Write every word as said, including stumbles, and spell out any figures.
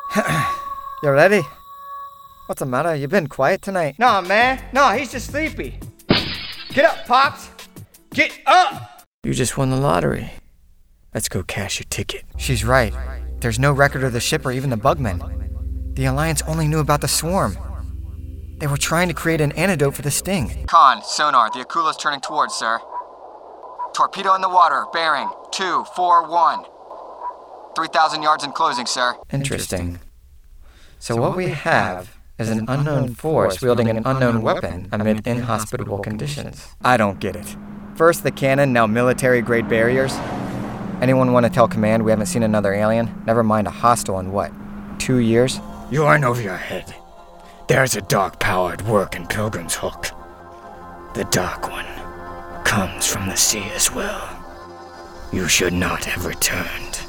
You ready? What's the matter? You been quiet tonight? Nah, man. Nah, he's just sleepy. Get up, Pops. Get up! You just won the lottery. Let's go cash your ticket. She's right. There's no record of the ship or even the bugmen. The Alliance only knew about the swarm. They were trying to create an antidote for the sting. Khan, sonar. The Akula's turning towards, sir. Torpedo in the water. Bearing. two four one. three thousand yards in closing, sir. Interesting. So what we have is an unknown force wielding an unknown weapon amid inhospitable conditions. I don't get it. First the cannon, now military-grade barriers. Anyone want to tell Command we haven't seen another alien? Never mind a hostile in what? Two years? You are in over your head. There's a dark power at work in Pilgrim's Hook. The Dark One comes from the sea as well. You should not have returned.